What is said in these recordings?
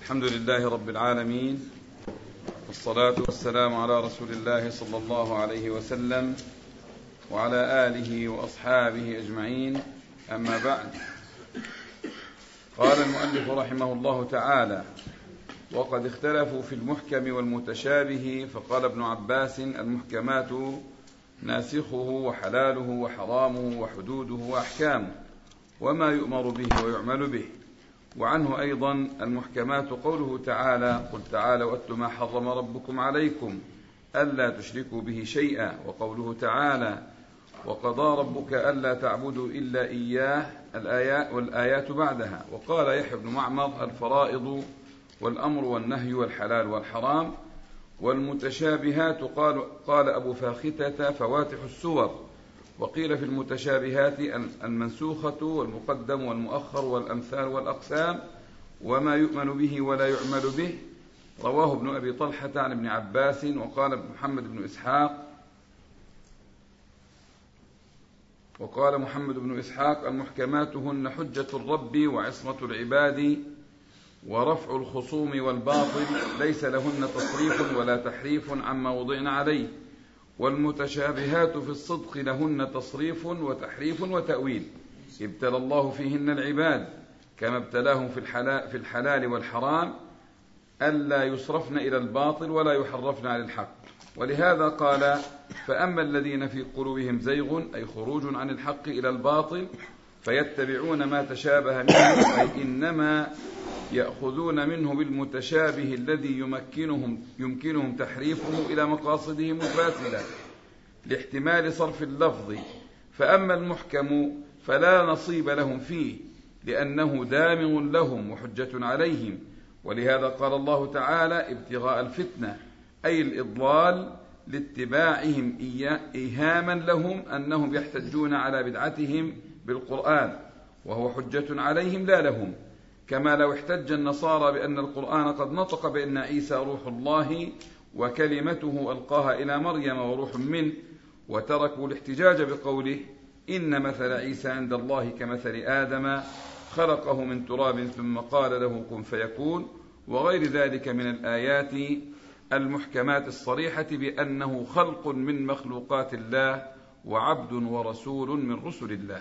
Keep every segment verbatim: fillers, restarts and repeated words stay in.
الحمد لله رب العالمين، والصلاة والسلام على رسول الله صلى الله عليه وسلم وعلى آله وأصحابه أجمعين، أما بعد. قال المؤلف رحمه الله تعالى: وقد اختلفوا في المحكم والمتشابه، فقال ابن عباس: المحكمات ناسخه وحلاله وحرامه وحدوده وأحكامه وما يؤمر به ويعمل به. وعنه أيضا المحكمات قوله تعالى: قل تعالوا واتلوا ما حرم ربكم عليكم ألا تشركوا به شيئا، وقوله تعالى: وقضى ربك ألا تعبدوا إلا إياه، الآيات والآيات بعدها. وقال يحيى بن معمر: الفرائض والأمر والنهي والحلال والحرام. والمتشابهات قال, قال أبو فاختة: فواتح السور. وقيل في المتشابهات المنسوخة والمقدم والمؤخر والأمثال والأقسام وما يؤمن به ولا يعمل به. رواه ابن أبي طلحة عن ابن عباس. وقال محمد بن إسحاق وقال محمد بن إسحاق: المحكمات هن حجة الرب وعصمة العباد ورفع الخصوم والباطل، ليس لهن تصريف ولا تحريف عما وضعن عليه. والمتشابهات في الصدق لهن تصريف وتحريف وتأويل، ابتلى الله فيهن العباد كما ابتلاهم في الحلال, في الحلال والحرام، ألا يصرفن إلى الباطل ولا يحرفن على الحق. ولهذا قال: فأما الذين في قلوبهم زيغ، أي خروج عن الحق إلى الباطل، فيتبعون ما تشابه منه، أي إنما يأخذون منه بالمتشابه الذي يمكنهم, يمكنهم تحريفه إلى مقاصدهم الفاسدة لاحتمال صرف اللفظ. فأما المحكم فلا نصيب لهم فيه، لأنه دامغ لهم وحجة عليهم. ولهذا قال الله تعالى: ابتغاء الفتنة، أي الإضلال، لاتباعهم إيهاما لهم أنهم يحتجون على بدعتهم بالقرآن، وهو حجة عليهم لا لهم، كما لو احتج النصارى بأن القرآن قد نطق بأن عيسى روح الله وكلمته ألقاها إلى مريم وروح منه، وتركوا الاحتجاج بقوله: إن مثل عيسى عند الله كمثل آدم خلقه من تراب ثم قال له كن فيكون، وغير ذلك من الآيات المحكمات الصريحة بأنه خلق من مخلوقات الله وعبد ورسول من رسل الله.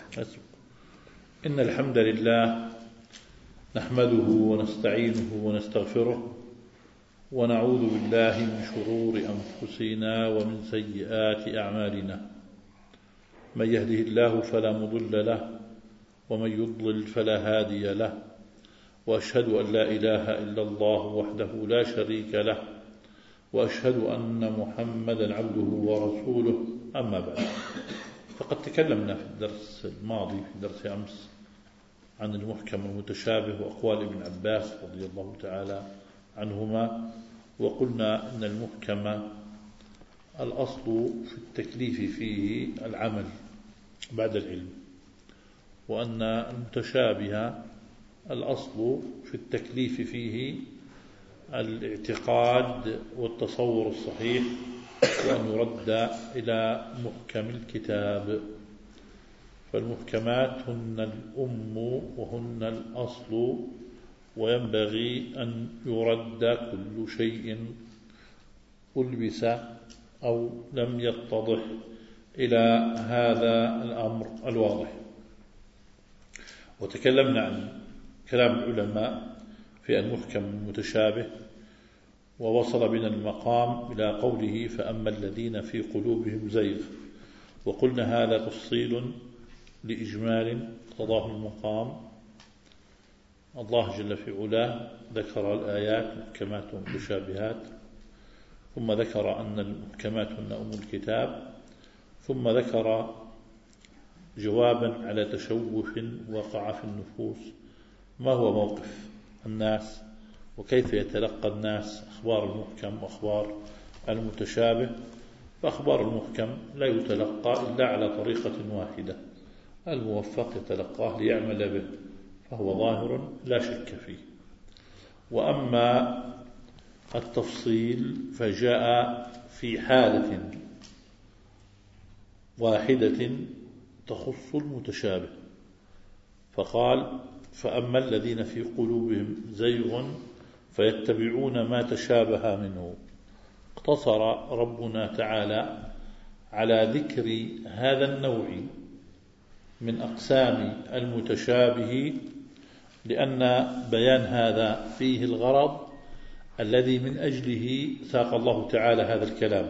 إن الحمد لله نحمده ونستعينه ونستغفره، ونعوذ بالله من شرور أنفسنا ومن سيئات أعمالنا. من يهده الله فلا مضل له، ومن يضلل فلا هادي له. وأشهد أن لا إله إلا الله وحده لا شريك له، وأشهد أن محمدا عبده ورسوله. أما بعد، فقد تكلمنا في الدرس الماضي في درس أمس عن المحكم المتشابه وأقوال ابن عباس رضي الله تعالى عنهما، وقلنا أن المحكم الأصل في التكليف فيه العمل بعد العلم، وأن المتشابه الأصل في التكليف فيه الاعتقاد والتصور الصحيح، وأن يرد إلى محكم الكتاب. فالمحكمات هن الأم وهن الأصل، وينبغي أن يرد كل شيء ألبس أو لم يتضح إلى هذا الأمر الواضح. وتكلمنا عن كلام العلماء في المحكم المتشابه، ووصل بنا المقام إلى قوله: فأما الذين في قلوبهم زيغ. وقلنا هذا تفصيل لإجمال قضاه المقام. الله جل في علاه ذكر الآيات محكمات ومتشابهات، ثم ذكر أن المحكمات هن أم الكتاب، ثم ذكر جوابا على تشوف وقع في النفوس: ما هو موقف الناس، وكيف يتلقى الناس أخبار المحكم وأخبار المتشابه. فأخبار المحكم لا يتلقى إلا على طريقة واحدة، الموفق يتلقاه ليعمل به، فهو ظاهر لا شك فيه. وأما التفصيل فجاء في حالة واحدة تخص المتشابه، فقال: فأما الذين في قلوبهم زيغ فيتبعون ما تشابه منه. اقتصر ربنا تعالى على ذكر هذا النوع من أقسام المتشابه، لأن بيان هذا فيه الغرض الذي من أجله ساق الله تعالى هذا الكلام،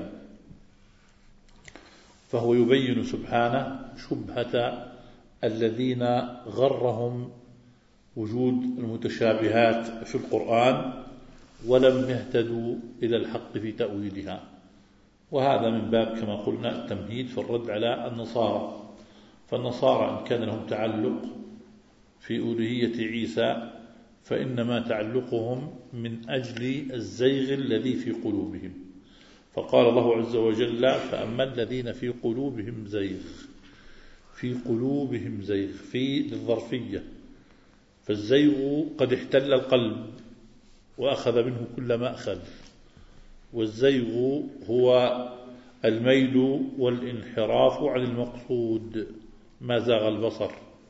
فهو يبين سبحانه شبهة الذين غرهم وجود المتشابهات في القرآن ولم يهتدوا إلى الحق في تأويلها. وهذا من باب كما قلنا التمهيد في الرد على النصارى. فالنصارى إن كان لهم تعلق في ألوهية عيسى فإنما تعلقهم من أجل الزيغ الذي في قلوبهم. فقال الله عز وجل: فأما الذين في قلوبهم زيغ. في قلوبهم زيغ في للظرفية، فالزيغ قد احتل القلب وأخذ منه كل ما أخذ. والزيغ هو الميل والانحراف عن المقصود، ما زاغ البصر.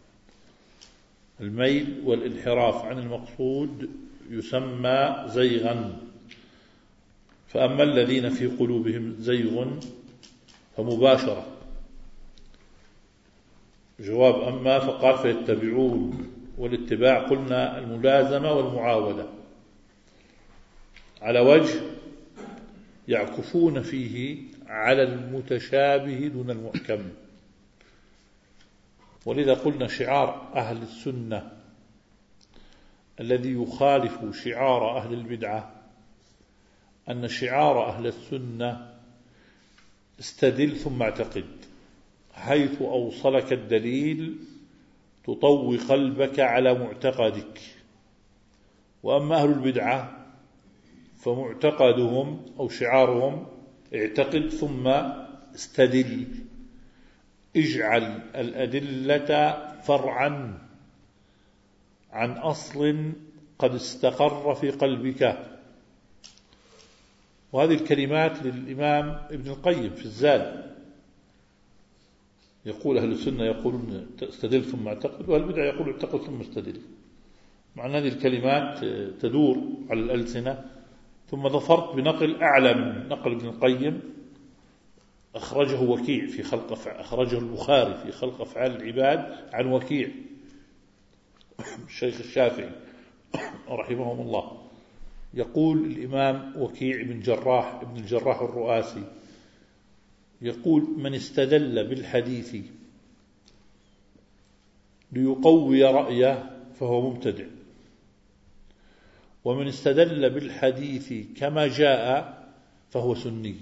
الميل والانحراف عن المقصود يسمى زيغا. فأما الذين في قلوبهم زيغ فمباشرة جواب أما، فقال فيتبعون. والاتباع قلنا الملازمة والمعاودة على وجه يعكفون فيه على المتشابه دون المحكم. ولذا قلنا شعار أهل السنة الذي يخالف شعار أهل البدعة أن شعار أهل السنة استدل ثم اعتقد، حيث أوصلك الدليل تطوي قلبك على معتقدك. وأما أهل البدعة فمعتقدهم أو شعارهم اعتقد ثم استدل، اجعل الأدلة فرعا عن أصل قد استقر في قلبك. وهذه الكلمات للإمام ابن القيم في الزاد. يقول أهل السنة يقولون استدل ثم اعتقد، وأهل البدع يقول اعتقد ثم استدل. مع أن هذه الكلمات تدور على الألسنة. ثم ظفرت بنقل أعلى من نقل ابن القيم أخرجه وكيع في خلق أفعال، أخرجه البخاري في خلق أفعال العباد عن وكيع الشيخ الشافعي رحمهم الله. يقول الإمام وكيع بن جراح ابن الجراح الرؤاسي يقول: من استدل بالحديث ليقوي رأيه فهو مبتدع، ومن استدل بالحديث كما جاء فهو سني.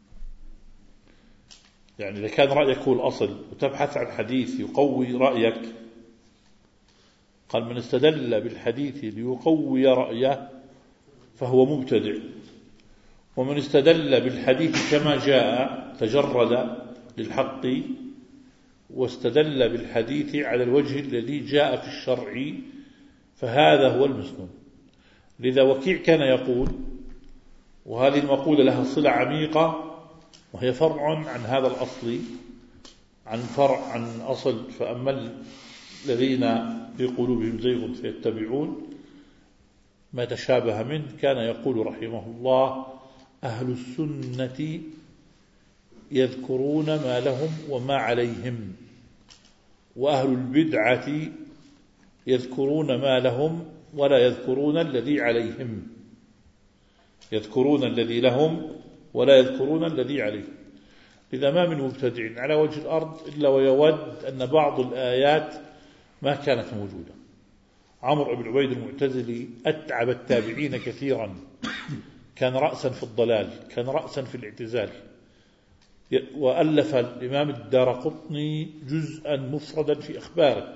يعني إذا كان رأيك هو الأصل وتبحث عن حديث يقوي رأيك، قال: من استدل بالحديث ليقوي رأيه فهو مبتدع، ومن استدل بالحديث كما جاء تجرد للحق واستدل بالحديث على الوجه الذي جاء في الشرع فهذا هو المسلم. لذا وكيع كان يقول، وهذه المقولة لها صلة عميقة وهي فرع عن هذا الأصل، عن فرع عن أصل فأما الذين في قلوبهم زيغ فيتبعون ما تشابه منه. كان يقول رحمه الله: أهل السنة يذكرون ما لهم وما عليهم، وأهل البدعة يذكرون ما لهم ولا يذكرون الذي عليهم. يذكرون الذي لهم ولا يذكرون الذي عليهم. إذا ما من مبتدع على وجه الأرض إلا ويود أن بعض الآيات ما كانت موجودة. عمرو بن عبيد المعتزلي أتعب التابعين كثيرا، كان رأسا في الضلال، كان رأسا في الاعتزال. وألف الإمام الدارقطني جزءا مفردا في أخباره.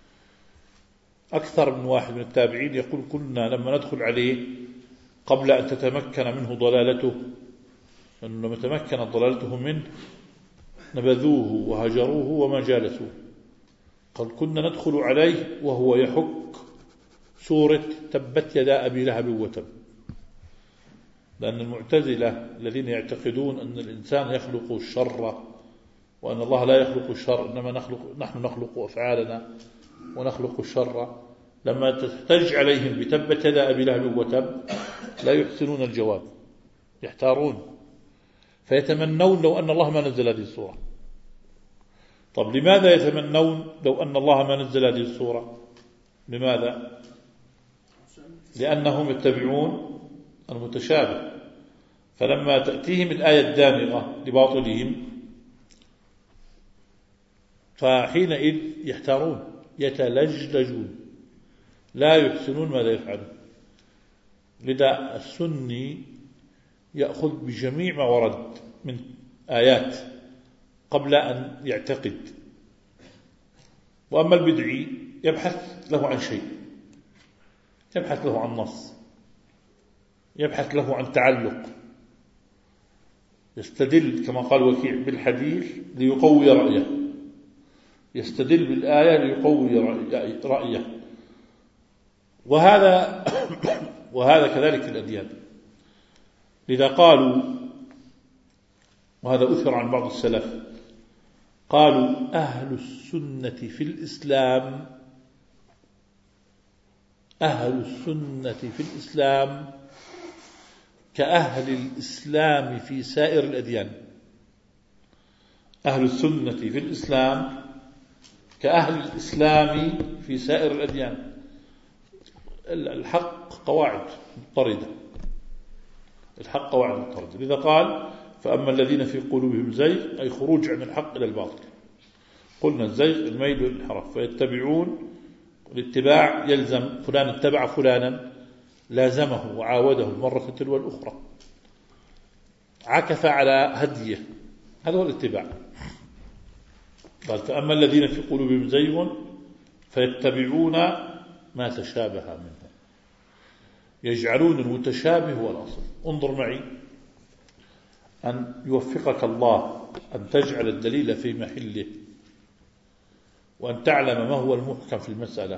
أكثر من واحد من التابعين يقول: كنا لما ندخل عليه قبل أن تتمكن منه ضلالته، لأنه لما تمكنت ضلالته منه نبذوه وهجروه وما جالسوه. قال: كنا ندخل عليه وهو يحك سورة تبت يدا أبي لهب وتب. لأن المعتزلة الذين يعتقدون أن الإنسان يخلق الشر وأن الله لا يخلق الشر، إنما نخلق نحن نخلق أفعالنا ونخلق الشر، لما تحتج عليهم بتبت يدا أبي لهب وتب لا يحسنون الجواب، يحتارون، فيتمنون لو أن الله ما نزل هذه السورة. طب لماذا يتمنون لو أن الله ما نزل هذه السورة؟ لماذا؟ لأنهم يتبعون المتشابه، فلما تأتيهم الآية الدامغة لباطلهم فحينئذ يحتارون، يتلجلجون، لا يحسنون ماذا يفعلون. لذا السني يأخذ بجميع ما ورد من آيات قبل أن يعتقد، وأما البدعي يبحث له عن شيء، يبحث له عن نص، يبحث له عن تعلق، يستدل كما قال وكيع بالحديث ليقوي رأيه، يستدل بالآية ليقوي رأيه. وهذا وهذا كذلك في الأديان. لذا قالوا، وهذا أثر عن بعض السلف، قالوا أهل السنة في الإسلام أهل السنة في الإسلام كأهل الإسلام في سائر الأديان. أهل السنة في الإسلام كأهل الإسلام في سائر الأديان. الحق قواعد مضطردة، الحق قواعد مضطردة. لذا قال فأما الذين في قلوبهم زيغ، أي خروج عن الحق إلى الباطل. قلنا الزيغ الميل والانحراف، فيتبعون، الاتباع يلزم فلان اتبع فلانا، لازمه وعاوده المرة تلو الأخرى، عكف على هديه، هذا هو الاتباع. قال فأما الذين في قلوبهم زيغ فيتبعون ما تشابه منه، يجعلون المتشابه هو الأصل. انظر معي أن يوفقك الله أن تجعل الدليل في محله، وأن تعلم ما هو المحكم في المسألة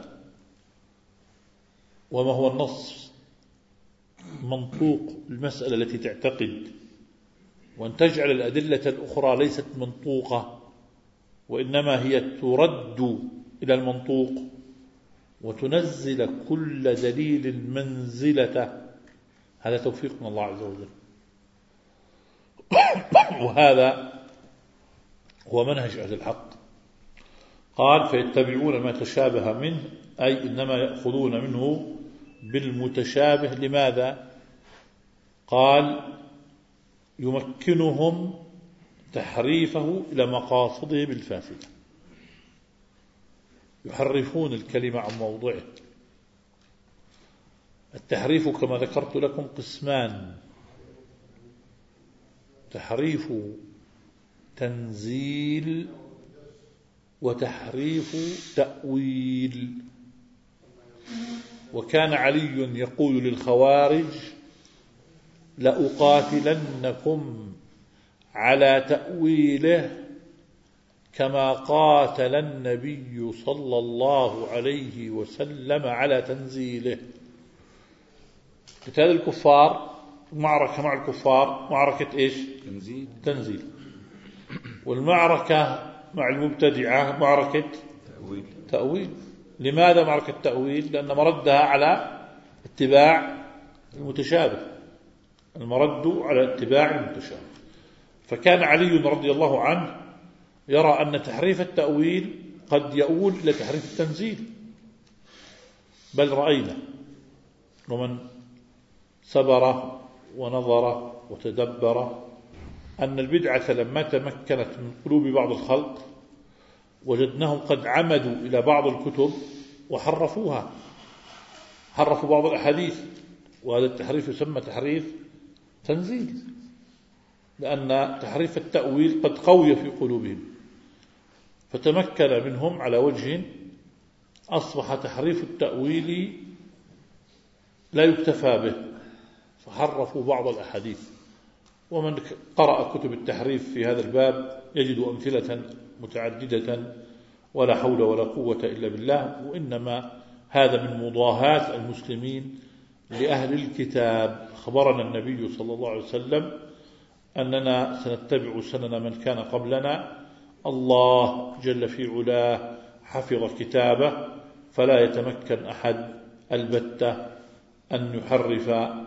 وما هو النص منطوق المسألة التي تعتقد، وأن تجعل الأدلة الأخرى ليست منطوقة وإنما هي ترد إلى المنطوق، وتنزل كل دليل منزلته. هذا توفيق من الله عز وجل، وهذا هو منهج أهل الحق. قال فيتبعون ما تشابه منه، أي إنما يأخذون منه بالمتشابه. لماذا؟ قال يمكنهم تحريفه إلى مقاصدهم الفاسدة، يحرفون الكلمة عن موضعه. التحريف كما ذكرت لكم قسمان: تحريف تنزيل وتحريف تأويل. وكان علي يقول للخوارج لأقاتلنكم على تأويله كما قاتل النبي صلى الله عليه وسلم على تنزيله. قتال الكفار، معركة مع الكفار معركة إيش؟ تنزيل. تنزيل. والمعركة مع المبتدعة معركة تأويل. تأويل. لماذا معركة تأويل؟ لأن مردها على اتباع المتشابه، المرد على اتباع المتشابه. فكان علي رضي الله عنه يرى أن تحريف التأويل قد يؤول إلى تحريف التنزيل، بل رأينا ومن سبر ونظر وتدبر أن البدعة لما تمكنت من قلوب بعض الخلق وجدناهم قد عمدوا إلى بعض الكتب وحرفوها، حرفوا بعض الأحاديث، وهذا التحريف يسمى تحريف تنزيل، لأن تحريف التأويل قد قوي في قلوبهم، فتمكن منهم على وجه أصبح تحريف التأويل لا يكتفى به، فحرفوا بعض الأحاديث. ومن قرأ كتب التحريف في هذا الباب يجد أمثلة متعددة، ولا حول ولا قوة إلا بالله. وإنما هذا من مضاهاة المسلمين لأهل الكتاب. خبرنا النبي صلى الله عليه وسلم أننا سنتبع سنن من كان قبلنا. الله جل في علاه حفظ كتابه، فلا يتمكن أحد البتة أن يحرف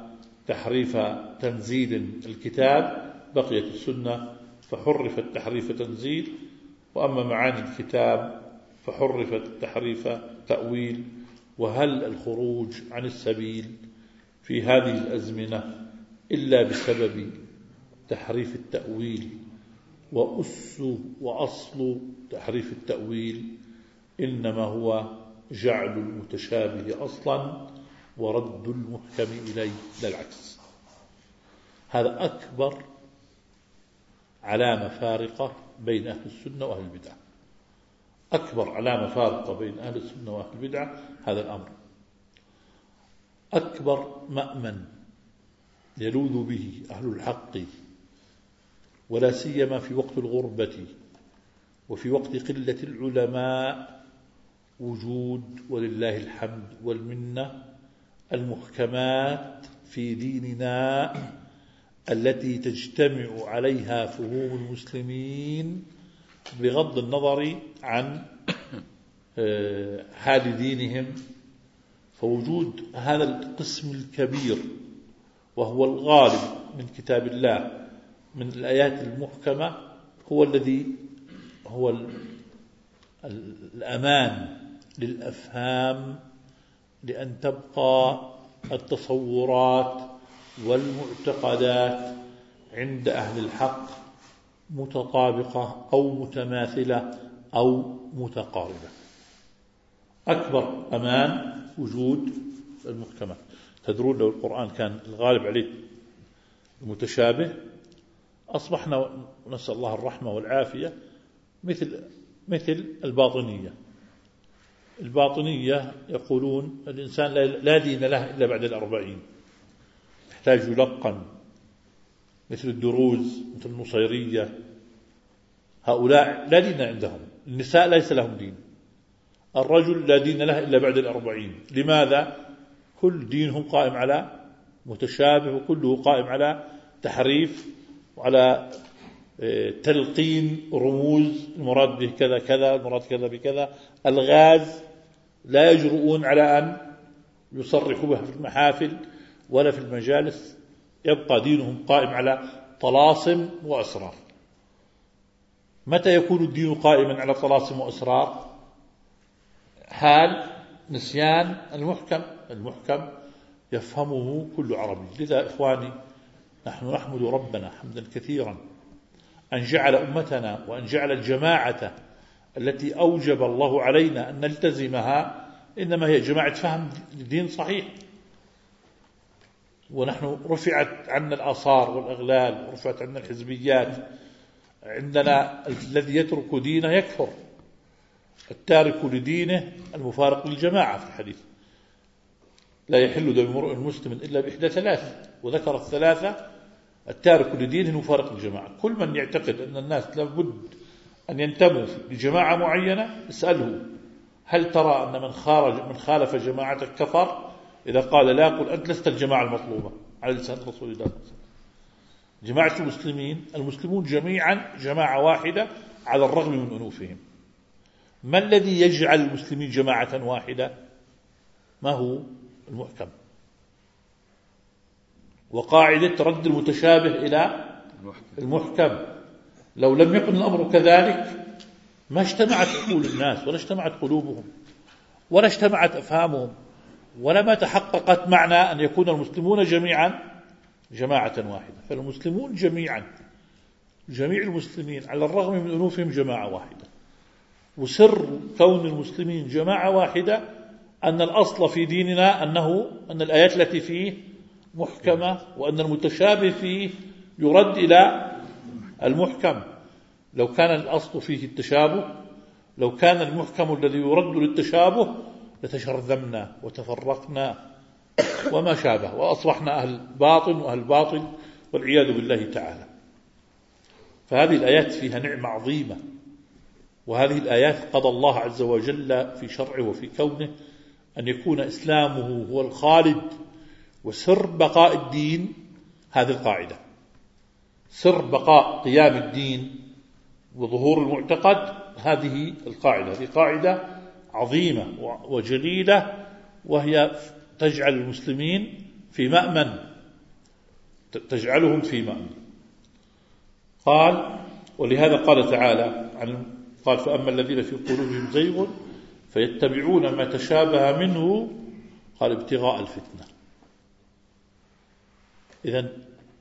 تحريف تنزيل الكتاب بقيت السنة فحرفت تحريف تنزيل، وأما معاني الكتاب فحرفت تحريف تأويل. وهل الخروج عن السبيل في هذه الأزمنة إلا بسبب تحريف التأويل؟ وأس وأصل تحريف التأويل إنما هو جعل المتشابه أصلا ورد المحكم إليه، لا العكس. هذا أكبر علامة فارقة بين أهل السنة وأهل البدعة، أكبر علامة فارقة بين أهل السنة وأهل البدعة هذا الأمر. أكبر مأمن يلوذ به أهل الحق ولا سيما في وقت الغربة وفي وقت قلة العلماء وجود ولله الحمد والمنة المحكمات في ديننا التي تجتمع عليها فهوم المسلمين بغض النظر عن حال دينهم. فوجود هذا القسم الكبير وهو الغالب من كتاب الله من الآيات المحكمة هو الذي هو الأمان للأفهام، لأن تبقى التصورات والمعتقدات عند أهل الحق متطابقة أو متماثلة أو متقاربة. أكبر أمان وجود المحكمات. تدرون لو القرآن كان الغالب عليه المتشابه أصبحنا نسأل الله الرحمة والعافية مثل مثل الباطنية. الباطنية يقولون الإنسان لا دين له إلا بعد الأربعين، يحتاج يلقن، مثل الدروز مثل النصيرية. هؤلاء لا دين عندهم. النساء ليس لهم دين. الرجل لا دين له إلا بعد الأربعين. لماذا؟ كل دينهم قائم على متشابه وكله قائم على تحريف وعلى تلقين رموز المراد به كذا كذا، المراد كذا بكذا، الغاز لا يجرؤون على أن يصرحوا بها في المحافل ولا في المجالس. يبقى دينهم قائم على طلاسم وأسرار. متى يكون الدين قائما على طلاسم وأسرار؟ حال نسيان المحكم. المحكم يفهمه كل عربي. لذا إخواني نحن نحمد ربنا حمدا كثيرا أن جعل أمتنا وأن جعل الجماعة التي أوجب الله علينا أن نلتزمها إنما هي جماعة فهم الدين صحيح. ونحن رفعت عنا الآثار والأغلال ورفعت عنا الحزبيات. عندنا الذي يترك دينه يكفر، التارك لدينه المفارق للجماعة. في الحديث لا يحل دم امرئ مسلم إلا بإحدى ثلاث، وذكر الثلاثة: التارك لدينه المفارق للجماعة. كل من يعتقد أن الناس لابد أن ينتموا لجماعة معينة اسأله: هل ترى أن من خارج من خالف جماعتك كفر؟ إذا قال لا، قل أنت لست الجماعة المطلوبة على لسان رسول الله صلى الله عليه وسلم. جماعة المسلمين، المسلمون جميعا جماعة واحدة على الرغم من أنوفهم. ما الذي يجعل المسلمين جماعة واحدة؟ ما هو؟ المحكم. وقاعدة رد المتشابه إلى المحكم. لو لم يكن الأمر كذلك ما اجتمعت عقول الناس ولا اجتمعت قلوبهم ولا اجتمعت أفهامهم ولا ما تحققت معنى أن يكون المسلمون جميعا جماعة واحدة. فالمسلمون جميعا، جميع المسلمين على الرغم من أنوفهم جماعة واحدة. وسر كون المسلمين جماعة واحدة أن الأصل في ديننا أنه أن الآيات التي فيه محكمة وأن المتشابه فيه يرد إلى المحكم. لو كان الأصل فيه التشابه، لو كان المحكم الذي يرد للتشابه لتشرذمنا وتفرقنا وما شابه، وأصبحنا أهل باطل وأهل باطل والعياذ بالله تعالى. فهذه الآيات فيها نعمة عظيمة، وهذه الآيات قضى الله عز وجل في شرعه وفي كونه أن يكون إسلامه هو الخالد وسر بقاء الدين. هذه القاعدة، سر بقاء قيام الدين وظهور المعتقد، هذه القاعدة. هذه قاعدة عظيمة وجليلة، وهي تجعل المسلمين في مأمن تجعلهم في مأمن. قال ولهذا قال تعالى عن قال فأما الذين في قلوبهم زيغ فيتبعون ما تشابه منه قال ابتغاء الفتنة. إذن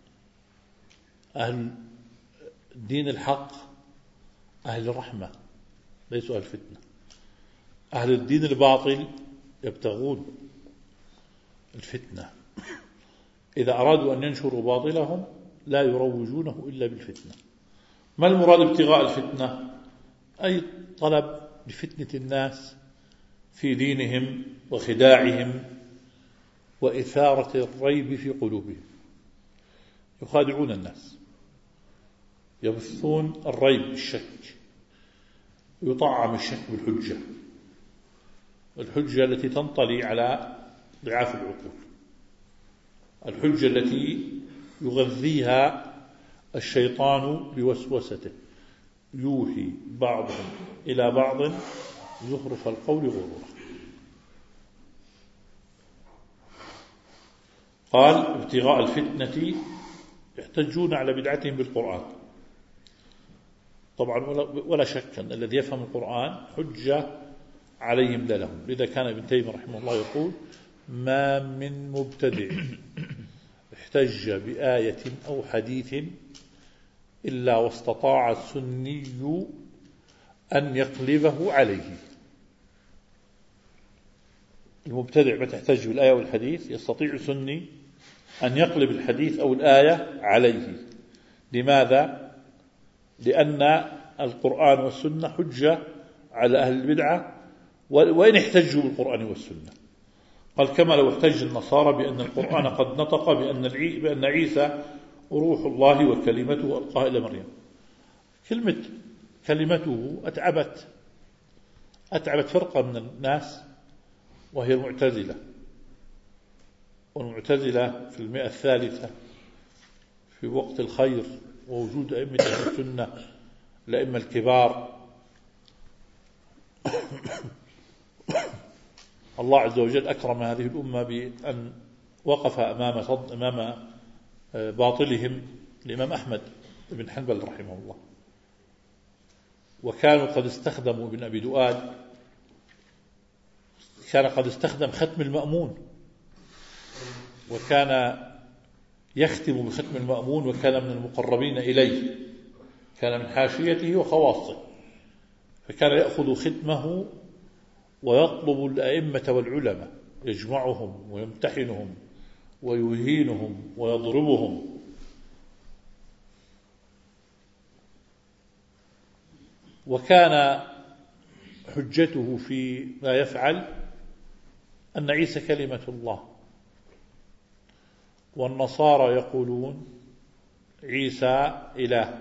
أهل الدين الحق أهل الرحمة ليسوا أهل الفتنة. أهل الدين الباطل يبتغون الفتنة، إذا أرادوا أن ينشروا باطلهم لا يروجونه إلا بالفتنة. ما المراد ابتغاء الفتنة؟ أي طلب لفتنة الناس في دينهم وخداعهم وإثارة الريب في قلوبهم. يخادعون الناس، يبثون الريب الشك، يطعم الشك بالحجة، الحجة التي تنطلي على ضعاف العقول، الحجة التي يغذيها الشيطان بوسوسته، يوحي بعضهم إلى بعض زخرف القول غرورا. قال ابتغاء الفتنة يحتجون على بدعتهم بالقرآن. طبعا ولا شك أن الذي يفهم القرآن حجة عليهم لا لهم. لذا كان ابن تيمية رحمه الله يقول ما من مبتدع احتج بآية أو حديث إلا واستطاع السني أن يقلبه عليه. المبتدع ما تحتج بالآية والحديث يستطيع السني أن يقلب الحديث أو الآية عليه. لماذا؟ لأن القرآن والسنة حجة على أهل البدعة وإن احتجوا بالقرآن والسنة. قال كما لو احتج النصارى بأن القرآن قد نطق بأن بأن عيسى روح الله وكلمته ألقاها إلى مريم. كلمة كلمته أتعبت أتعبت فرقة من الناس وهي المعتزلة. والمعتزلة في المئة الثالثة في وقت الخير ووجود أئمة السنة الأئمة الكبار الله عز وجل أكرم هذه الأمة بأن وقف أمام صد أمام باطلهم الإمام أحمد بن حنبل رحمه الله. وكانوا قد استخدموا ابن أبي دؤاد كان قد استخدم ختم المأمون، وكان يختم بختم المأمون، وكان من المقربين إليه، كان من حاشيته وخواصه، فكان يأخذ ختمه ويطلب الأئمة والعلماء يجمعهم ويمتحنهم ويهينهم ويضربهم. وكان حجته في ما يفعل أن عيسى كلمة الله، والنصارى يقولون عيسى إله.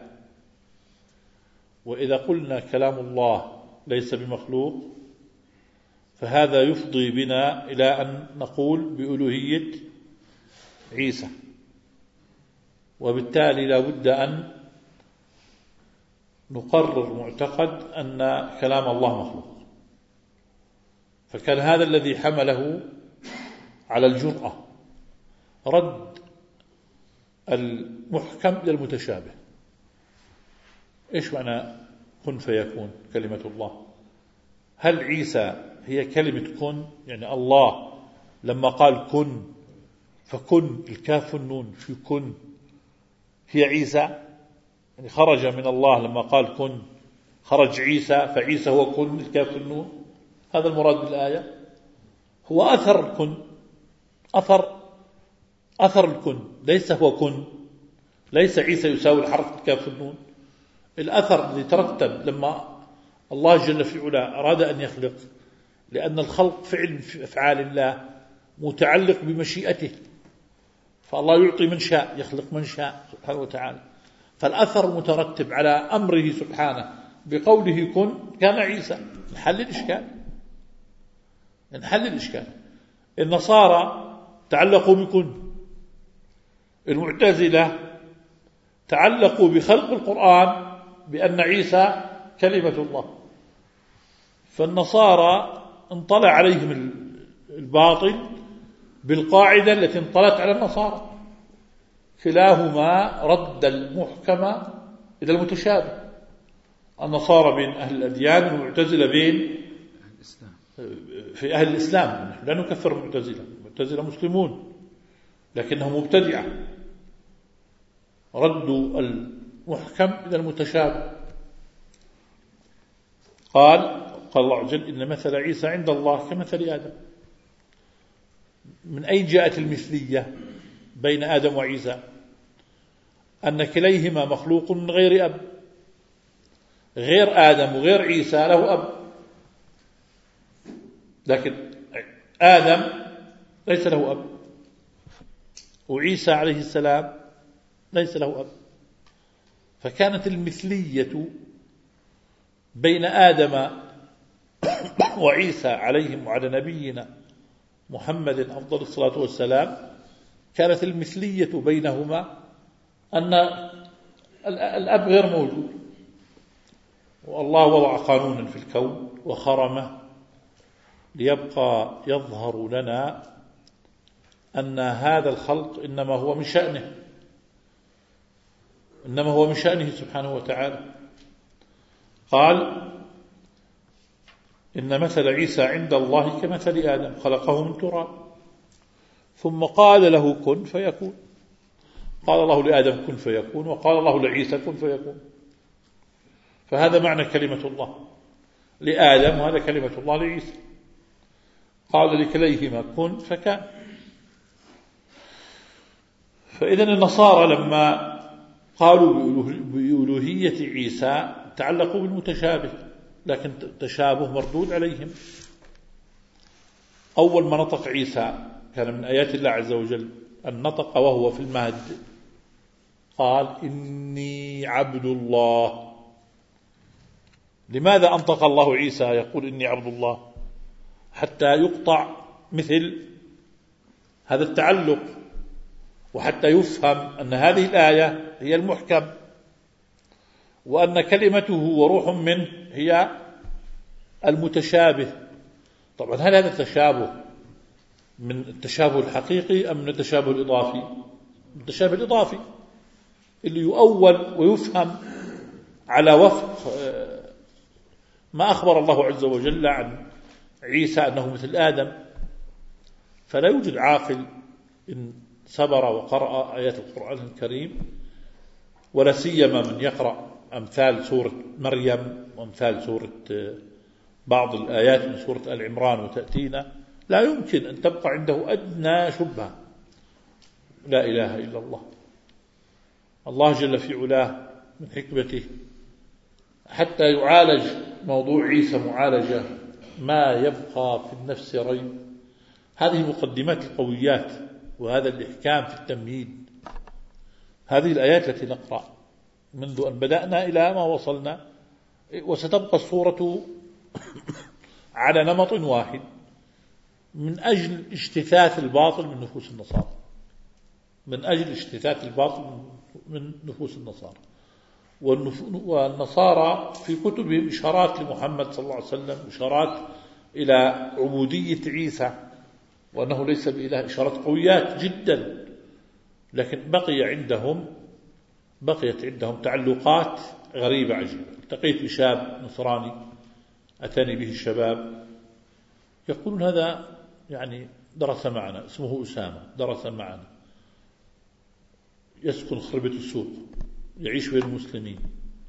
وإذا قلنا كلام الله ليس بمخلوق فهذا يفضي بنا إلى أن نقول بألوهية عيسى، وبالتالي لا بد أن نقرر معتقد أن كلام الله مخلوق. فكان هذا الذي حمله على الجرأة رد المحكم إلى المتشابه. إيش معنى كن فيكون كلمة الله؟ هل عيسى هي كلمة كن؟ يعني الله لما قال كن فكن الكاف والنون في كن هي عيسى، يعني خرج من الله لما قال كن خرج عيسى، فعيسى هو كن الكاف والنون. هذا المراد بالآية. هو أثر كن، أثر أثر الكن، ليس هو كن، ليس عيسى يساوي الحرف الكاف والنون. الأثر الذي ترتب لما الله جل في علا أراد أن يخلق، لأن الخلق فعل في أفعال الله متعلق بمشيئته، فالله يعطي من شاء يخلق من شاء سبحانه وتعالى. فالأثر مترتب على أمره سبحانه بقوله كن كان عيسى. نحل الإشكال نحل الإشكال النصارى تعلقوا بكن، المعتزلة تعلقوا بخلق القرآن بأن عيسى كلمة الله. فالنصارى انطلع عليهم الباطل بالقاعدة التي انطلت على النصارى، كلاهما رد المحكم إلى المتشابه. النصارى بين أهل الأديان والمعتزلة بين في أهل الإسلام. نحن لا نكفر المعتزلة، المعتزلة مسلمون لكنهم مبتدعة، ردوا المحكم إلى المتشابه. قال قال الله عز وجل: إن مثل عيسى عند الله كمثل آدم. من أين جاءت المثلية بين آدم وعيسى؟ أن كليهما مخلوق من غير أب، غير آدم وغير عيسى له أب، لكن آدم ليس له أب، وعيسى عليه السلام ليس له أب. فكانت المثلية بين آدم وعيسى عليهم وعلى نبينا محمد أفضل الصلاة والسلام، كانت المثلية بينهما أن الأب غير موجود، والله وضع قانونا في الكون وخرمه ليبقى يظهر لنا أن هذا الخلق إنما هو من شأنه، إنما هو من شأنه سبحانه وتعالى. قال: إن مثل عيسى عند الله كمثل آدم خلقه من تراب ثم قال له كن فيكون. قال الله لآدم كن فيكون، وقال الله لعيسى كن فيكون. فهذا معنى كلمة الله لآدم، وهذا كلمة الله لعيسى. قال لكليهما كن فكان. فإذا النصارى لما قالوا بألوهية عيسى تعلقوا بالمتشابه، لكن التشابه مردود عليهم. أول ما نطق عيسى كان من آيات الله عز وجل أن نطق وهو في المهد قال: إني عبد الله. لماذا أنطق الله عيسى يقول إني عبد الله؟ حتى يقطع مثل هذا التعلق، وحتى يفهم أن هذه الآية هي المحكم، وأن كلمته وروح منه هي المتشابه. طبعا هل هذا التشابه من التشابه الحقيقي أم من التشابه الإضافي؟ التشابه الإضافي اللي يؤول ويفهم على وفق ما أخبر الله عز وجل عن عيسى أنه مثل آدم. فلا يوجد عاقل إن صبر وقرأ آيات القرآن الكريم، ولا سيما من يقرأ أمثال سورة مريم وأمثال سورة بعض الآيات من سورة آل عمران وتأتينا، لا يمكن أن تبقى عنده أدنى شبهة. لا إله إلا الله. الله جل في علاه من حكمته حتى يعالج موضوع عيسى معالجة ما يبقى في النفس ريب. هذه مقدمات القويات، وهذا الإحكام في التمهيد. هذه الآيات التي نقرأ منذ أن بدأنا إلى ما وصلنا، وستبقى الصورة على نمط واحد من أجل اجتثاث الباطل من نفوس النصارى، من أجل اجتثاث الباطل من نفوس النصارى. والنصارى في كتبهم إشارات لمحمد صلى الله عليه وسلم، إشارات إلى عبودية عيسى وأنه ليس بإله، إشارات قويات جدا. لكن بقي عندهم بقيت عندهم تعلقات غريبة عجيبة. التقيت بشاب نصراني أتاني به الشباب يقولون هذا يعني درس معنا، اسمه أسامة، درس معنا، يسكن خربة السوق، يعيش بين المسلمين.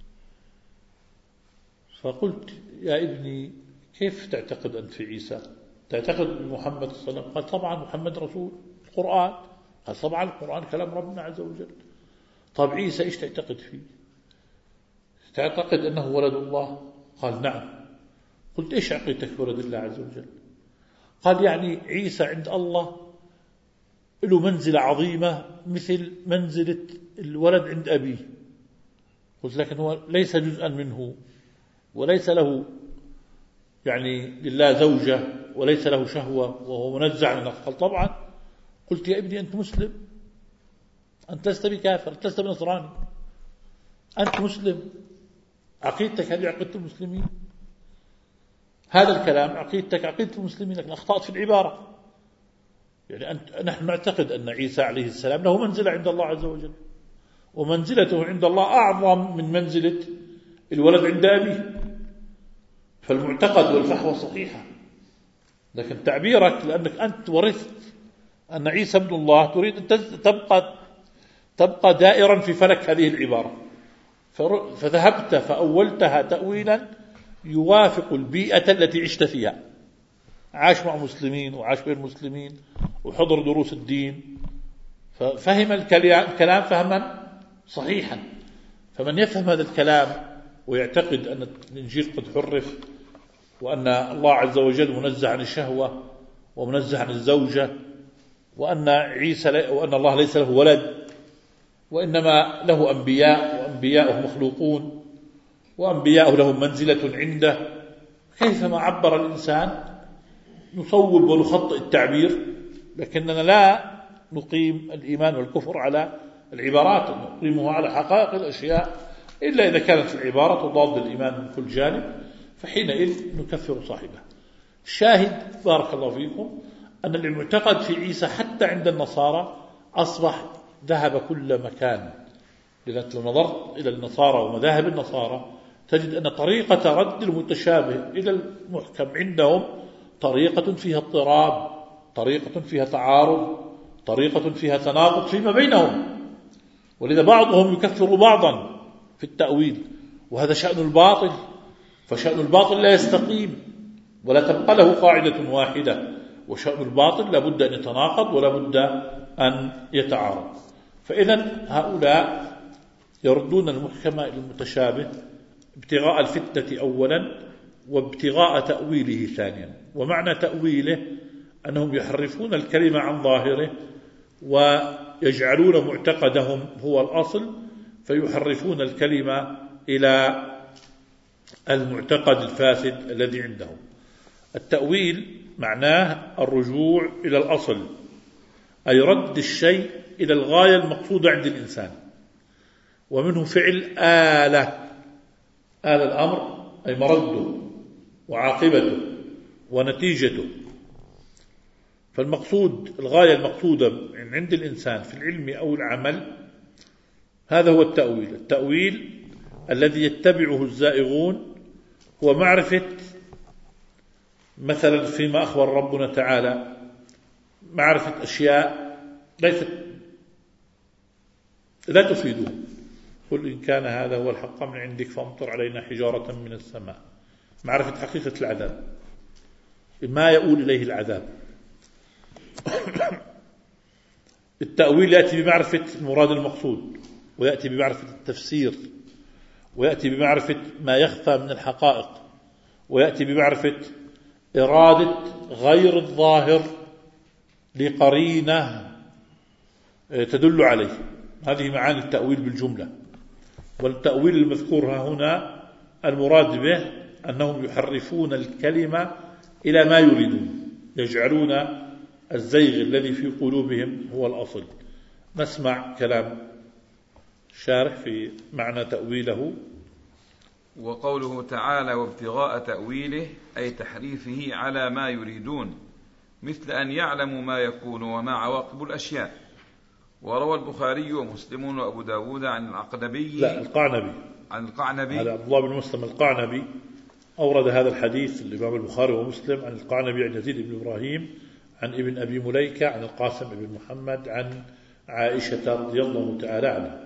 فقلت: يا ابني كيف تعتقد أنت في عيسى؟ تعتقد بمحمد صلى الله عليه وسلم؟ قال: طبعا محمد رسول. القرآن؟ قال: طبعا القرآن كلام ربنا عز وجل. طب عيسى إيش تعتقد فيه؟ تعتقد أنه ولد الله؟ قال: نعم. قلت: إيش عقيدتك بولد الله عز وجل؟ قال: يعني عيسى عند الله له منزلة عظيمة مثل منزلة الولد عند أبيه. قلت: لكن هو ليس جزءا منه، وليس له يعني لله زوجة، وليس له شهوة، وهو منزع عن النقص. قال: طبعا. قلت: يا ابني أنت مسلم، أنت لست بكافر، أنت لست بنصراني، أنت مسلم، عقيدتك هذه عقيدة المسلمين، هذا الكلام عقيدتك عقيدة المسلمين، لكن أخطأت في العبارة. يعني أنت نحن نعتقد أن عيسى عليه السلام له منزلة عند الله عز وجل، ومنزلته عند الله أعظم من منزلة الولد عند أبيه، فالمعتقد والفحوى صحيحة. لكن تعبيرك لأنك أنت ورثت أن عيسى ابن الله تريد أن تبقى تبقى دائرا في فلك هذه العبارة، فذهبت فأولتها تأويلا يوافق البيئة التي عشت فيها. عاش مع مسلمين وعاش بين المسلمين وحضر دروس الدين، ففهم الكلام فهما صحيحا. فمن يفهم هذا الكلام ويعتقد أن الإنجيل قد حرف، وأن الله عز وجل منزه عن الشهوة ومنزه عن الزوجة، وأن عيسى وأن الله ليس له ولد وإنما له أنبياء وأنبياءه مخلوقون وأنبياءه لهم منزلة عنده، كيفما عبر الإنسان نصوب ونخطئ التعبير، لكننا لا نقيم الإيمان والكفر على العبارات، نقيمه على حقائق الأشياء، إلا إذا كانت العبارة تضاد الإيمان من كل جانب، فحينئذ نكفر صاحبه. الشاهد بارك الله فيكم أن المعتقد في عيسى حتى عند النصارى أصبح ذهب كل مكان. لذلك لو نظرت إلى النصارى ومذاهب النصارى تجد أن طريقة رد المتشابه إلى المحكم عندهم طريقة فيها اضطراب، طريقة فيها تعارض، طريقة فيها تناقض فيما بينهم، ولذا بعضهم يكفر بعضا في التأويل، وهذا شأن الباطل. فشأن الباطل لا يستقيم ولا تبقى له قاعدة واحدة، وشأن الباطل لابد أن يتناقض ولابد أن يتعارض. فإذا هؤلاء يردون المحكم إلى المتشابه ابتغاء الفتنة أولا وابتغاء تأويله ثانيا. ومعنى تأويله أنهم يحرفون الكلمة عن ظاهره ويجعلون معتقدهم هو الأصل، فيحرفون الكلمة إلى المعتقد الفاسد الذي عندهم. التأويل معناه الرجوع إلى الأصل، أي رد الشيء إلى الغاية المقصودة عند الإنسان، ومنه فعل آلة. آل الأمر أي مرده وعاقبته ونتيجته. فالمقصود الغاية المقصودة عند الإنسان في العلم أو العمل، هذا هو التأويل. التأويل الذي يتبعه الزائغون هو معرفة مثلا فيما أخبر ربنا تعالى، معرفة أشياء ليست لا تفيده. قل إن كان هذا هو الحق من عندك فامطر علينا حجارة من السماء. معرفة حقيقة العذاب، ما يؤول إليه العذاب. التأويل يأتي بمعرفة المراد المقصود، ويأتي بمعرفة التفسير، ويأتي بمعرفة ما يخفى من الحقائق، ويأتي بمعرفة إرادة غير الظاهر لقرينة تدل عليه. هذه معاني التأويل بالجملة. والتأويل المذكور هنا المراد به أنهم يحرفون الكلمة إلى ما يريدون، يجعلون الزيغ الذي في قلوبهم هو الأصل. نسمع كلام شارح في معنى تأويله. وقوله تعالى وابتغاء تأويله أي تحريفه على ما يريدون، مثل أن يعلموا ما يكون وما عواقب الأشياء. وروى البخاري ومسلم وأبو داود عن القعنبي لا القعنبي عن القعنبي هذا عبد الله بن مسلم القعنبي أورد هذا الحديث الإمام البخاري ومسلم عن القعنبي عن يزيد بن إبراهيم عن ابن أبي مليكة عن القاسم بن محمد عن عائشة رضي الله تعالى عنها.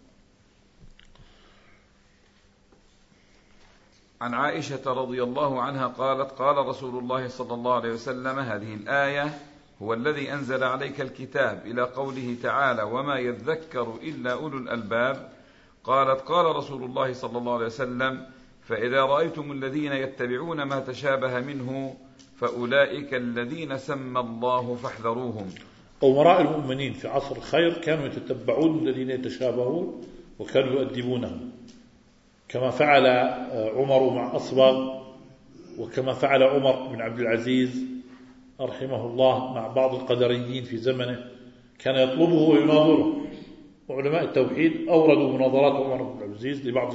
عن عائشة رضي الله عنها قالت قال رسول الله صلى الله عليه وسلم هذه الآية هو الذي أنزل عليك الكتاب إلى قوله تعالى وما يذكر إلا أولو الألباب. قالت قال رسول الله صلى الله عليه وسلم فإذا رأيتم الذين يتبعون ما تشابه منه فأولئك الذين سمى الله فاحذروهم. أمراء المؤمنين في عصر الخير كانوا يتتبعون الذين يتشابهون وكانوا يؤدبونهم، كما فعل عمر مع أصبغ، وكما فعل عمر بن عبد العزيز رحمه الله مع بعض القدريين في زمنه، كان يطلبه ويناظره. وعلماء التوحيد أوردوا مناظرات عمر بن عبد العزيز لبعض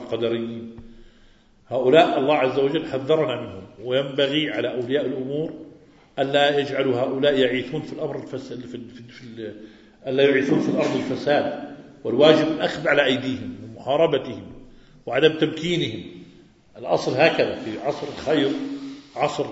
ألا يجعلوا هؤلاء يعيثون في الأمر الفساد في في في ألا يعيثون في الأرض الفساد، والواجب الأخذ على أيديهم ومحاربتهم وعدم تمكينهم. الأصل هكذا في عصر الخير، عصر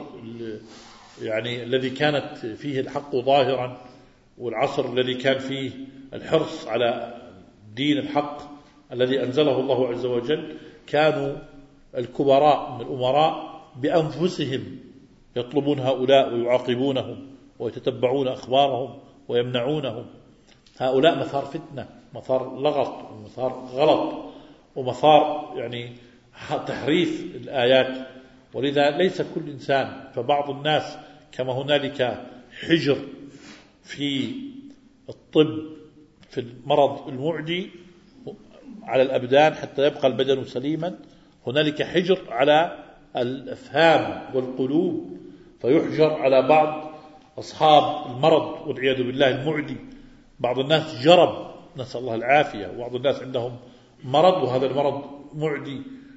يعني الذي كانت فيه الحق ظاهرا، والعصر الذي كان فيه الحرص على دين الحق الذي أنزله الله عز وجل، كانوا الكبراء من الأمراء بأنفسهم يطلبون هؤلاء ويعاقبونهم ويتتبعون أخبارهم ويمنعونهم. هؤلاء مثار فتنة، مثار لغط ومثار غلط ومثار يعني تحريف الآيات. ولذا ليس كل إنسان، فبعض الناس كما هنالك حجر في الطب في المرض المعدي على الأبدان حتى يبقى البدن سليما، هنالك حجر على الأفهام والقلوب، فيحجر على بعض أصحاب المرض والعياذ بالله المعدي. بعض الناس جرب، نسأل الله العافية، وبعض الناس عندهم مرض وهذا المرض معدي.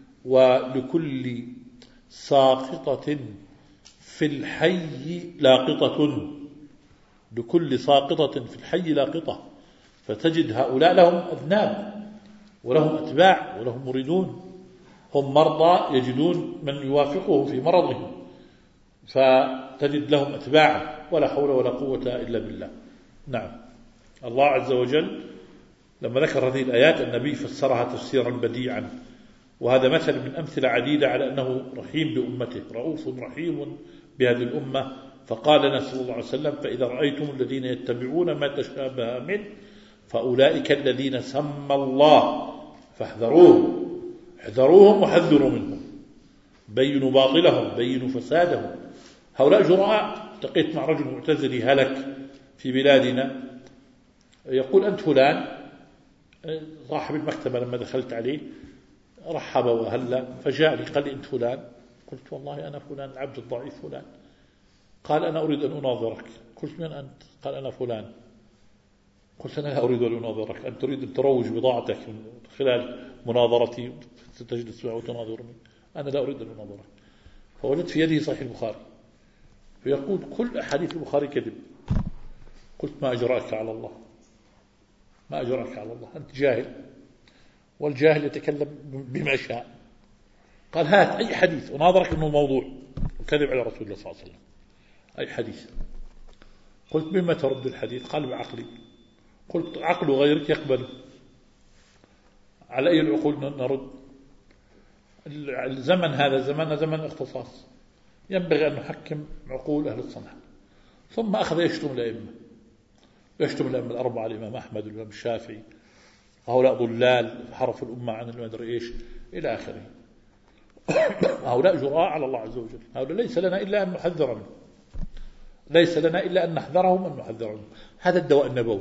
ولكل ساقطة في الحي لاقطة، لكل ساقطة في الحي لاقطة. فتجد هؤلاء لهم أذناب ولهم أتباع ولهم مريدون، هم مرضى يجدون من يوافقهم في مرضهم، فتجد لهم أتباعا، ولا حول ولا قوة إلا بالله. نعم. الله عز وجل لما ذكر هذه الآيات النبي فسرها تفسيرا بديعا، وهذا مثل من أمثلة عديدة على أنه رحيم بأمته، رؤوف رحيم بهذه الأمة. فقال لنا صلى الله عليه وسلم: فإذا رأيتم الذين يتبعون ما تشابه منه فأولئك الذين سمى الله فاحذروهم، احذروهم وحذروا منهم، بينوا باطلهم، بينوا فسادهم. هؤلاء جراء. التقيت مع رجل معتزلي هلك في بلادنا، يقول: أنت فلان. صاحب المكتبة لما دخلت عليه رحب وهلا، فجاء لي قال لي: أنت فلان؟ قلت: والله أنا فلان العبد الضعيف فلان. قال: أنا أريد أن أناظرك. قلت: من أنت؟ قال: أنا فلان. قلت: أنا لا أريد أن أناظرك، أنت تريد أن تروج بضاعتك من خلال مناظرتي، تجلس معي وتناظرني، أنا لا أريد أن أناظرك. فوجدت في يده صحيح البخاري، فيقول: كل أحاديث البخاري كذب. قلت: ما أجرأك على الله، ما أجرأك على الله، أنت جاهل، والجاهل يتكلم بما شاء. قال: هات أي حديث وناظرك أنه موضوع وكذب على رسول الله صلى الله عليه وسلم، أي حديث. قلت: بما ترد الحديث؟ قال: بعقلي. قلت: عقل غيرك يقبل، على أي العقول نرد؟ الزمن هذا زمن زمن اختصاص، ينبغي أن نحكم عقول أهل الصنعة. ثم أخذ يشتم الأئمة، يشتم الأئمة الأربعة، الإمام أحمد والإمام الشافعي، هؤلاء ضلال حرفوا الأمة عن المدري إيش إلى آخره. هؤلاء جراء على الله عز وجل. هؤلاء ليس لنا إلا أن نحذر منهم، ليس لنا إلا أن نحذرهم أن نحذرهم. هذا الدواء النبوي.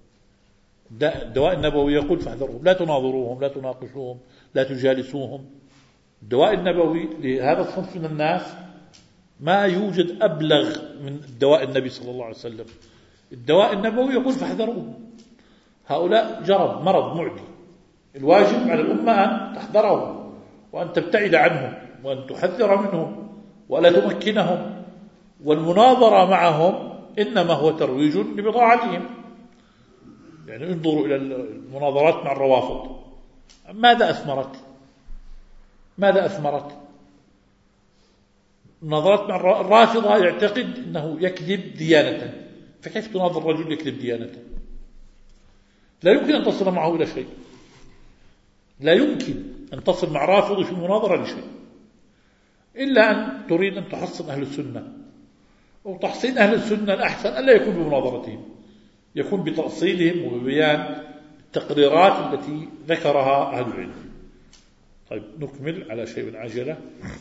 الدواء النبوي يقول: فاحذرهم، لا تناظروهم، لا تناقشوهم، لا تجالسوهم. الدواء النبوي لهذا الصنف من الناس ما يوجد أبلغ من الدواء النبي صلى الله عليه وسلم. الدواء النبوي يقول: فاحذروهم. هؤلاء جرب، مرض معدي، الواجب على الأمة أن تحذرهم وأن تبتعد عنهم وأن تحذر منهم ولا تمكنهم. والمناظرة معهم إنما هو ترويج لبضاعتهم. يعني انظروا إلى المناظرات مع الروافض، ماذا أثمرت؟ ماذا أثمرت؟ مناظرات مع الرافضة يعتقد أنه يكذب ديانة، فكيف تناظر رجل يكذب ديانة؟ لا يمكن أن تصل معه إلى شيء، لا يمكن أن تصل مع رافض في المناظرة لشيء، إلا أن تريد أن تحصن أهل السنة. وتحصين أهل السنة الأحسن ألا يكون بمناظرتهم، يكون بتأصيلهم وببيان التقريرات التي ذكرها أهل العلم. طيب نكمل على شيء من عجلة.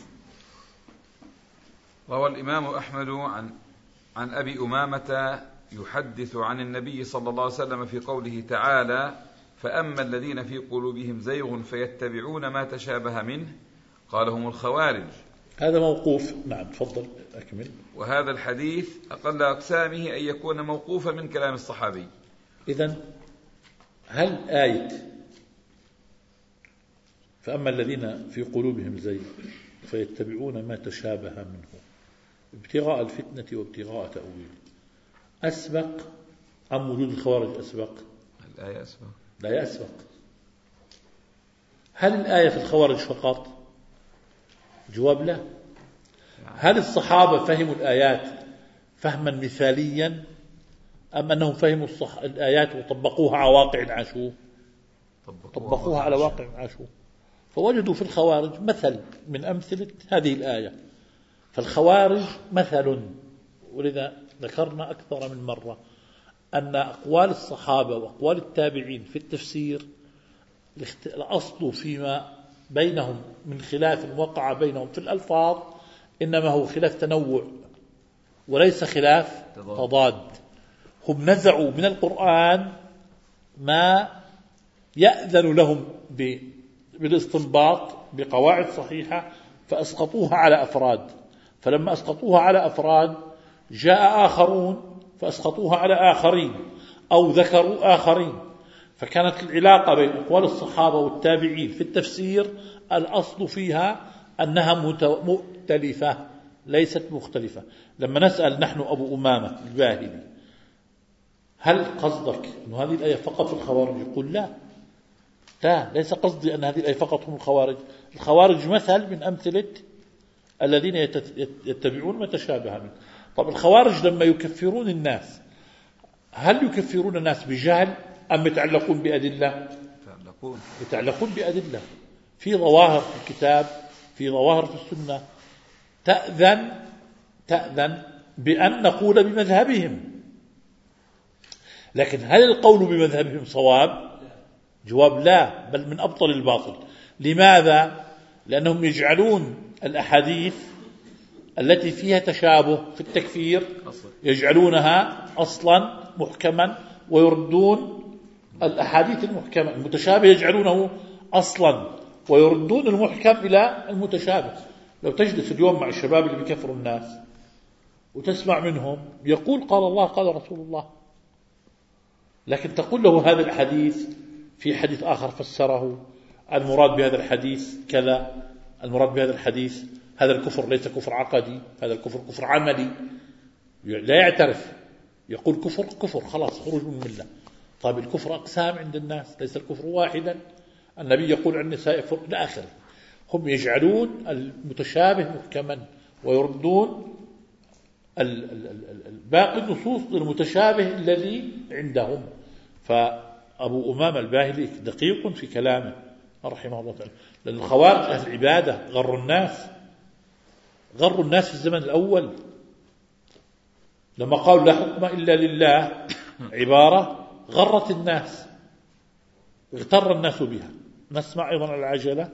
روى الإمام أحمد عن عن أبي أمامة يحدث عن النبي صلى الله عليه وسلم في قوله تعالى: فأما الذين في قلوبهم زيغ فيتبعون ما تشابه منه قال هم الخوارج. هذا موقوف. نعم تفضل أكمل. وهذا الحديث أقل أقسامه أن يكون موقوفا من كلام الصحابي. إذن هل آية فأما الذين في قلوبهم زيغ فيتبعون ما تشابه منه ابتغاء الفتنة وابتغاء تأويل أسبق أم وجود الخوارج أسبق؟ الآية أسبق. الآية أسبق. هل الآية في الخوارج فقط؟ جواب لا. هل الصحابة فهموا الآيات فهما مثاليا أم أنهم فهموا الصح... الآيات وطبقوها على واقع عاشوه؟ طبقوها على واقع عاشوه، فوجدوا في الخوارج مثل من أمثلة هذه الآية. فالخوارج مثل، ولذا ذكرنا أكثر من مرة أن أقوال الصحابة وأقوال التابعين في التفسير الأصل فيما بينهم من خلاف وقع بينهم في الألفاظ إنما هو خلاف تنوع وليس خلاف تضاد. هم نزعوا من القرآن ما يأذن لهم بالاستنباط بقواعد صحيحة فأسقطوها على أفراد، فلما أسقطوها على أفراد جاء آخرون فأسقطوها على آخرين أو ذكروا آخرين، فكانت العلاقة بين أقوال الصحابة والتابعين في التفسير الأصل فيها أنها مؤتلفة ليست مختلفة. لما نسأل نحن أبو أمامة الباهلي هل قصدك أن هذه الآية فقط في الخوارج؟ يقول لا لا ليس قصدي أن هذه الآية فقط هم الخوارج. الخوارج مثل من أمثلة الذين يتبعون ما تشابه منه. طب الخوارج لما يكفرون الناس هل يكفرون الناس بجهل أم يتعلقون بأدلة؟ يتعلقون بأدلة في ظواهر في الكتاب في ظواهر في السنة تأذن تأذن بأن نقول بمذهبهم. لكن هل القول بمذهبهم صواب؟ جواب لا، بل من أبطل الباطل. لماذا؟ لأنهم يجعلون الأحاديث التي فيها تشابه في التكفير يجعلونها أصلا محكما ويردون الأحاديث المحكمة. المتشابه يجعلونه أصلا ويردون المحكم إلى المتشابه. لو تجلس اليوم مع الشباب اللي بيكفروا الناس وتسمع منهم يقول قال الله قال رسول الله، لكن تقول له هذا الحديث في حديث آخر فسره المراد بهذا الحديث كذا، المراد بهذا الحديث هذا الكفر ليس كفر عقدي، هذا الكفر كفر عملي، لا يعترف، يقول كفر كفر خلاص خروج من الملة. طيب الكفر أقسام عند الناس ليس الكفر واحدا، النبي يقول عن النساء يكفر إلى آخره. هم يجعلون المتشابه محكما ويردون باقي النصوص المتشابه الذي عندهم. فأبو أمام الباهلي دقيق في كلامه رحمه الله تعالى، لأن الخوارج أهل العبادة غروا الناس غروا الناس في الزمن الأول لما قالوا لا حكم إلا لله، عبارة غرت الناس اغتر الناس بها. نسمع أيضا العجلة.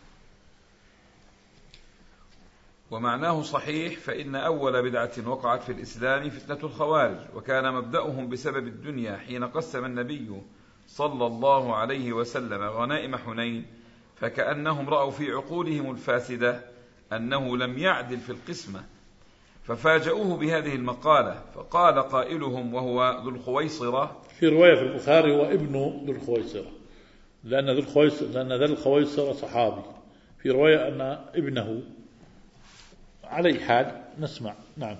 ومعناه صحيح، فإن أول بدعة وقعت في الإسلام فتنة الخوارج، وكان مبدأهم بسبب الدنيا حين قسم النبي صلى الله عليه وسلم غنائم حنين، فكأنهم رأوا في عقولهم الفاسدة أنه لم يعدل في القسمة، ففاجأوه بهذه المقالة، فقال قائلهم وهو ذو الخويصرة في رواية في البخاري وابن ذو الخويصرة، لأن ذو الخويصرة لأن ذو الخويصرة صحابي، في رواية أن ابنه. على حال نسمع. نعم.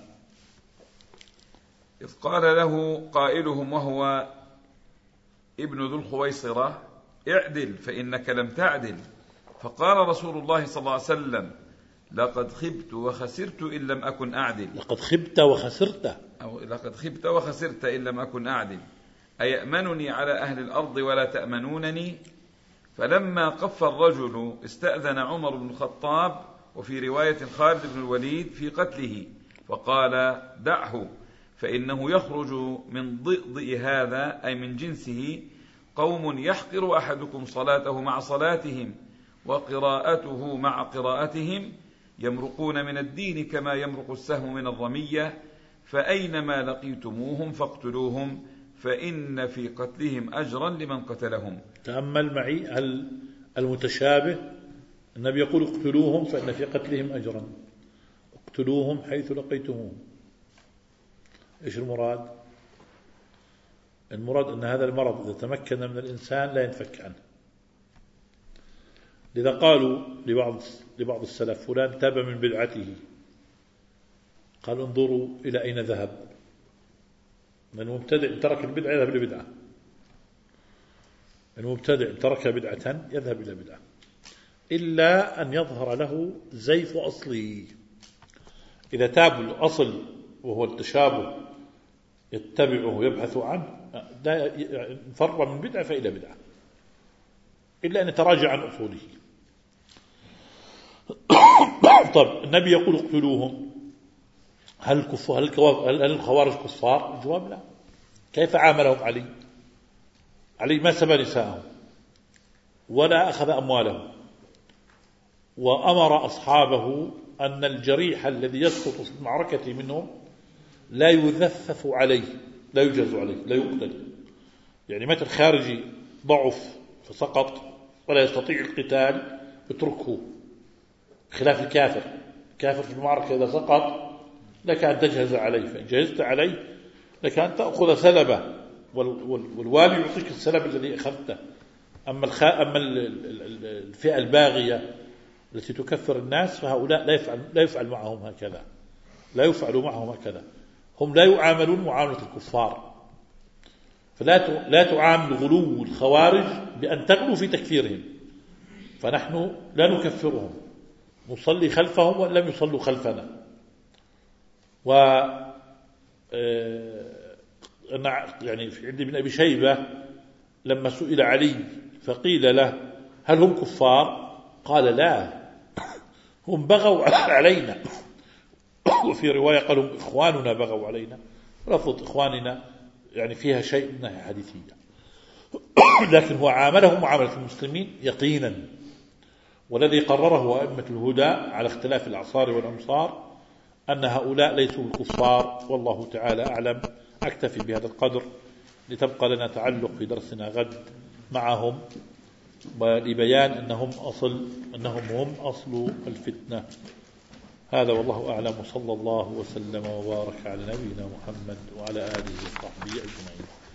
إذ قال له قائلهم وهو ابن ذو الخويصرة اعدل فإنك لم تعدل، فقال رسول الله صلى الله عليه وسلم لقد خبت وخسرت إن لم أكن أعدل. لقد خبت وخسرت أو لقد خبت وخسرت إن لم أكن أعدل، أيأمنني على أهل الأرض ولا تأمنونني؟ فلما قف الرجل استأذن عمر بن الخطاب، وفي رواية خالد بن الوليد في قتله، فقال دعه فإنه يخرج من ضئضئ هذا أي من جنسه قوم يحقر أحدكم صلاته مع صلاتهم وقراءته مع قراءتهم، يمرقون من الدين كما يمرق السهم من الرمية، فأينما لقيتموهم فاقتلوهم فإن في قتلهم أجرا لمن قتلهم. تأمل معي هل المتشابه النبي يقول اقتلوهم فإن في قتلهم أجرا، اقتلوهم حيث لقيتموهم. إيش المراد؟ المراد أن هذا المرض إذا تمكن من الإنسان لا ينفك عنه. لذا قالوا لبعض لبعض السلف فلان تاب من بدعته، قال انظروا إلى أين ذهب، من مبتدع ترك البدعة يذهب إلى بدعة، من مبتدع ترك بدعة يذهب إلى بدعة، إلا أن يظهر له زيف أصله. إذا تاب الأصل وهو التشابه يتبعه ويبحث عنه، فر من بدعة فإلى بدعة، إلا أن يتراجع عن أصوله. طب النبي يقول اقتلوهم، هل الكفار هل الخوارج كفار؟ الجواب لا. كيف عاملهم علي؟ علي ما سبى نساءهم ولا أخذ أموالهم، وأمر أصحابه أن الجريح الذي يسقط في المعركة منهم لا يذفف عليه، لا يجهز عليه، لا يقتل. يعني متى الخارجي ضعف فسقط ولا يستطيع القتال اتركه، خلاف الكافر. الكافر في المعركة إذا سقط لك أن تجهز عليه، فإن جهزت عليه لك أن تأخذ سلبه، والوالي يعطيك السلب الذي أخذته. أما أما الفئة الباغية التي تكفر الناس فهؤلاء لا يفعل لا يفعل معهم هكذا، لا يفعل معهم هكذا. هم لا يعاملون معاملة الكفار، فلا لا تعامل غلو الخوارج بأن تغلو في تكفيرهم. فنحن لا نكفرهم، نصلي خلفهم وإن لم يصلوا خلفنا. و يعني في عندي من أبي شيبة لما سئل علي فقيل له هل هم كفار؟ قال لا، هم بغوا علينا. وفي رواية قالوا إخواننا بغوا علينا، ولفظ إخواننا يعني فيها شيء منها حديثية، لكن هو عاملهم معاملة المسلمين يقينا. والذي قرره أئمة الهدى على اختلاف الأعصار والأمصار أن هؤلاء ليسوا الكفار، والله تعالى أعلم. أكتفي بهذا القدر لتبقى لنا تعلق في درسنا غد معهم، ولبيان أنهم أصل أنهم هم أصل الفتنة. هذا والله أعلم، وصلى الله وسلم وبارك على نبينا محمد وعلى آله وصحبه أجمعين.